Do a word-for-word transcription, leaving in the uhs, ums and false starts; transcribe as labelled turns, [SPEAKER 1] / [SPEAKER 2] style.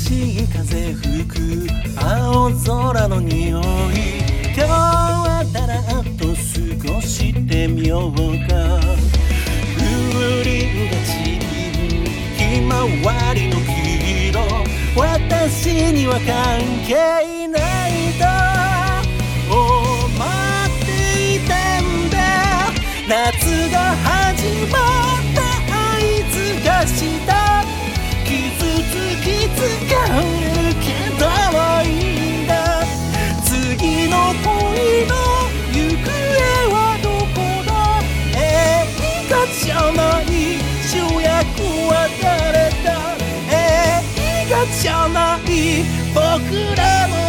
[SPEAKER 1] しい風吹く青空の匂い、今日はたらっと過ごしてみようか。風鈴が散るひまわりの黄色、私には関係ないと思っていたんだ。夏が始まった合図がした。傷つき疲れるけどもいいんだ。次の恋の行方はどこだ。映画じゃない主役は誰だ。映画じゃない僕らの